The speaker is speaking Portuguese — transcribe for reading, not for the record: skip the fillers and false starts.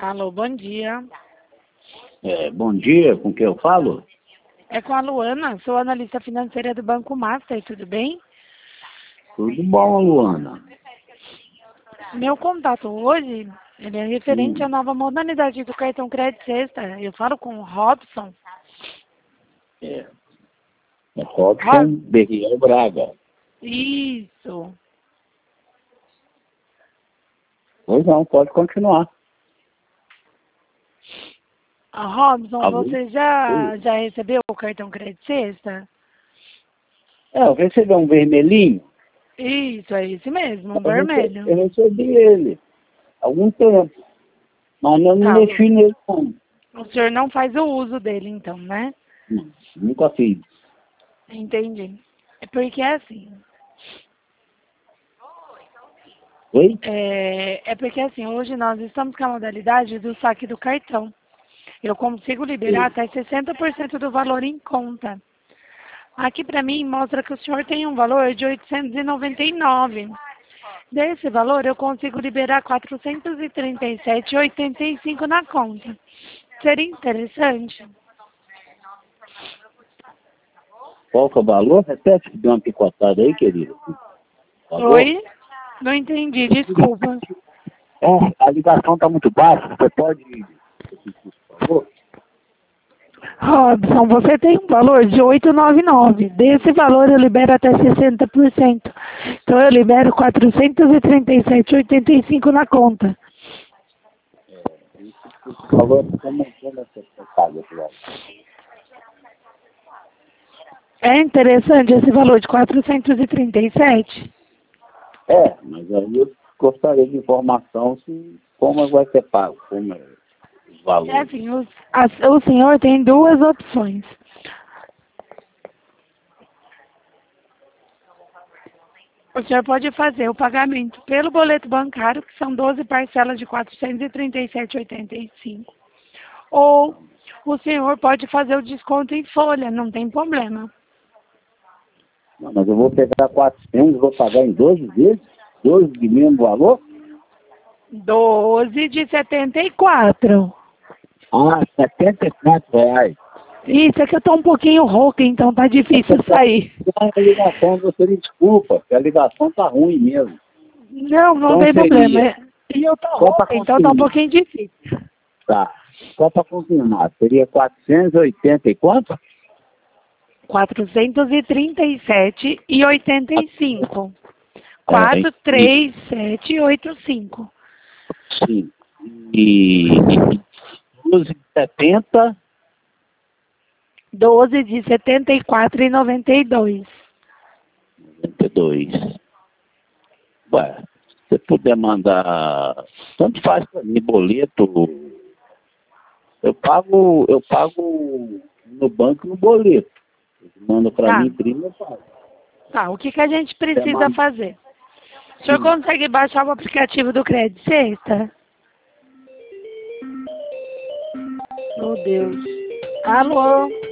Alô, bom dia. Bom dia, com quem eu falo? É com a Luana, sou analista financeira do Banco Master, tudo bem? Tudo bom, Luana? Meu contato hoje, ele é referente à nova modalidade do cartão crédito sexta. Eu falo com o Robson. É Robson Berriel Braga. Isso. Pois não, pode continuar. Robson, Alô? você já recebeu o cartão crédito sexta? Eu recebi um vermelhinho. Isso, é esse mesmo, um Eu vermelho. recebi ele há algum tempo, mas eu não Tá. mexi nele não. O senhor não faz o uso dele, então, né? Não, nunca fiz. Entendi. É porque é assim. Oi? É porque assim, hoje nós estamos com a modalidade do saque do cartão. Eu consigo liberar até 60% do valor em conta. Aqui para mim mostra que o senhor tem um valor de 899. Desse valor eu consigo liberar 437,85 na conta. Seria interessante? Qual que é o valor? Repete que deu uma picotada aí, querido. Oi? Não entendi, desculpa. A ligação está muito baixa, você pode repetir, por favor? Robson, você tem um valor de 899. Desse valor eu libero até 60%. Então eu libero 437,85 na conta. Por favor, como você paga esse valor? É interessante esse valor de 437? Mas aí eu gostaria de informação se como vai ser pago, como é os valores. É assim, o senhor tem duas opções. O senhor pode fazer o pagamento pelo boleto bancário, que são 12 parcelas de 437,85. Ou o senhor pode fazer o desconto em folha, não tem problema. Não, mas eu vou pegar 400, vou pagar em 12 vezes? 12 de mesmo valor? 12 de 74. R$ 74. Isso, é que eu tô um pouquinho rouca, então tá difícil sair. A ligação, você me desculpa, porque a ligação tá ruim mesmo. Não Então tem seria, problema. E eu tô só para rouca, então tá um confirmar, pouquinho difícil. tá? Só para confirmar, seria 480 e quanto? 437,85. É, 437,85. sim. E 12,70. 12 de 74,92. 92. Ué, se você puder mandar, tanto faz para mim, boleto, eu pago no banco no boleto. Manda para Tá. mim, prima, eu pago. Tá, o que a gente precisa manda. fazer? O senhor consegue baixar o aplicativo do Crédito Sexta? Oh, Deus. Alô?